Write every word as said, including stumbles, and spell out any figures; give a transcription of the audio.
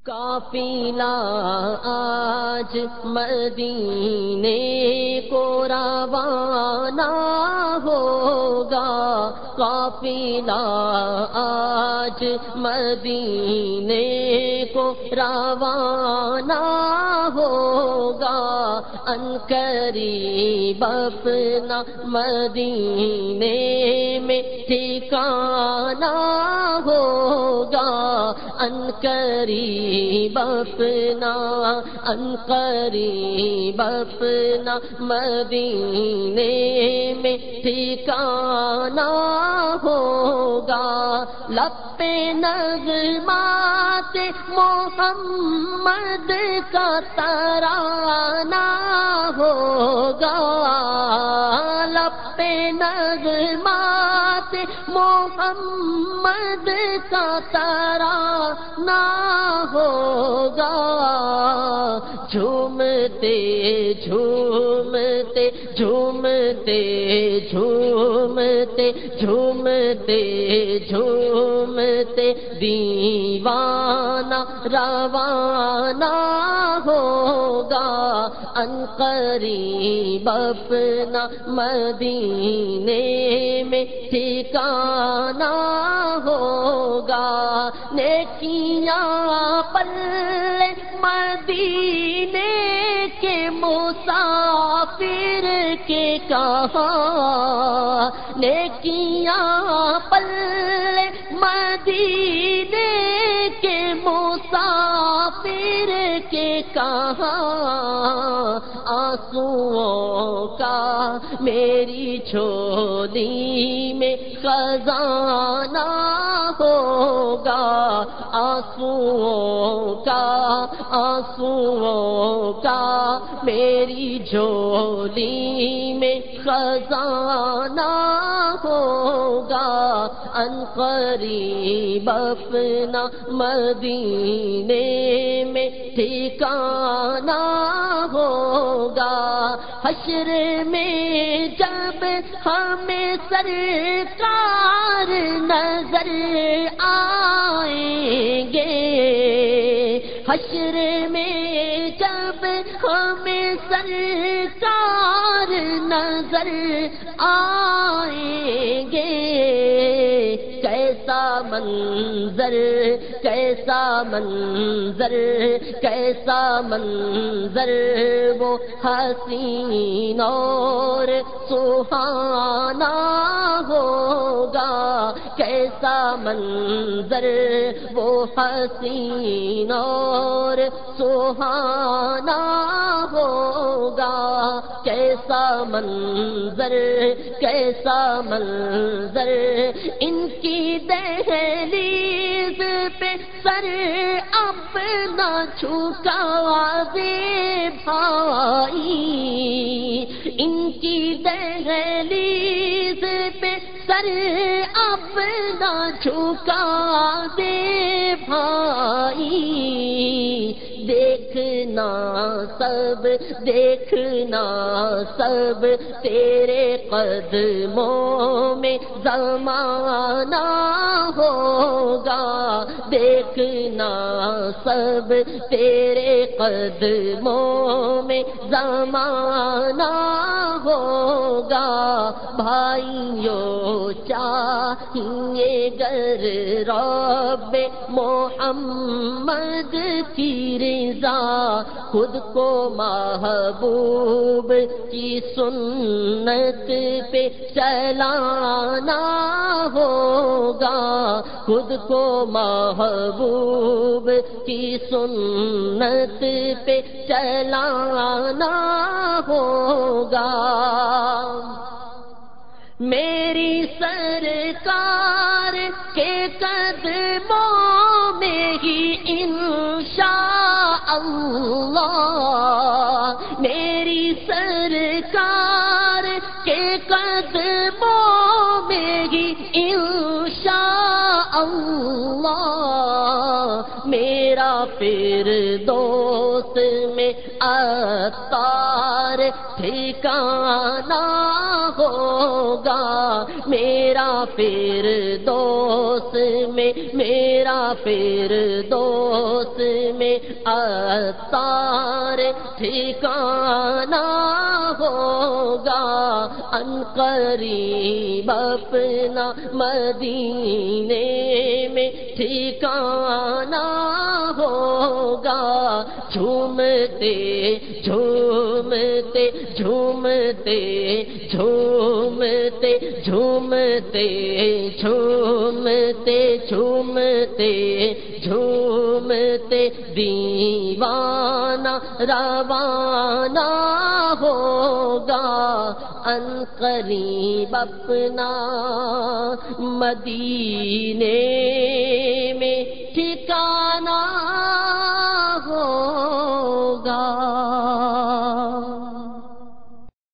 قافلہ آج مدینے کو روانہ ہوگا، قافلہ آج مدینے کو روانہ ہوگا، عنقریب اپنا مدینے میں ٹھکانہ ہوگا، عنقریب اپنا عنقریب اپنا مدینے میں ٹھکانہ ہوگا، لب پہ نغمات محمد کا ترانہ ہوگا، لب پہ نغمات محمد کا ترانہ ہوگا، جھومتے جھومتے جھومتے جھومتے جھومتے جھومتے دیوانہ روانہ ہوگا، عنقریب اپنا مدینے میں ٹھکانہ ہوگا، نیکیاں پلے مدینے کے مسافر کے کہاں، نیکیاں پلے مدینے کے مسافر کے کہاں، آنسوؤں کا میری جھولی میں خزانہ ہوگا، آنسوؤں کا آنسوؤں کا میری جھولی میں خزانہ ہوگا، عنقریب اپنا مدینے میں ٹھکانہ ہوگا، حشر میں جب ہمیں سرکار نظر آئیں گے، حشر میں جب ہمیں سرکار نظر آئیں گے، کیسا منظر کیسا منظر کیسا منظر وہ حسین اور سہانا ہوگا، کیسا منظر وہ حسین اور سہانا ہوگا، کیسا منظر کیسا منظر، ان کی دہلیز پہ سر اپنا جھکا دے بھائی، ان کی دہلیز پہ سر اپنا جھکا دے بھائی، دیکھنا سب دیکھنا سب تیرے قدموں میں زمانہ ہوگا، دیکھنا سب تیرے قدموں میں زمانہ ہوگا، بھائیوں چاہیے گر رب محمد کی رضا، خود کو محبوب کی سنت پہ چلانا ہوگا، خود کو محبوب کی سنت پہ چلانا ہوگا، میری سرکار کے قدموں میں ہی انشاء اللہ، میری سرکار کے قدموں میں ہی انشاء اللہ، میرا فردوس میں عطار ٹھکانہ ہو ہوگا میرا فردوس میں، میرا فردوس میں عطار ٹھکانہ ہوگا، عنقریب اپنا مدینے میں ٹھکانہ ہوگا، جھومتے جھومتے جھومتے جھومتے جھومتے جھومتے جھومتے جھومتے دیوانہ روانہ ہوگا، عنقریب اپنا مدینے میں ٹھکانہ